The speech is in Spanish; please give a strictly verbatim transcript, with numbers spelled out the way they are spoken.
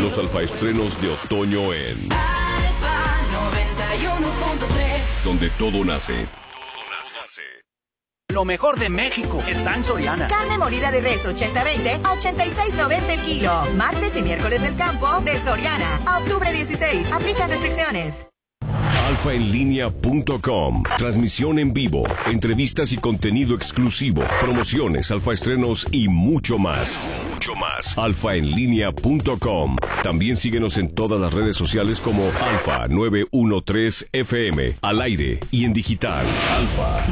Los alfaestrenos de otoño en Alfa noventa y uno punto tres. Donde todo nace. Lo mejor de México está en Soriana. Carne molida de res ochenta veinte a ochenta y seis noventa el kilo. Martes y miércoles del campo de Soriana. A octubre dieciséis. Aplican restricciones. alfa en línea punto com. Transmisión en vivo, entrevistas y contenido exclusivo, promociones, alfaestrenos y mucho más. Mucho más. alfa en línea punto com. También síguenos en todas las redes sociales como Alfa nueve uno tres F M, al aire y en digital. Alfa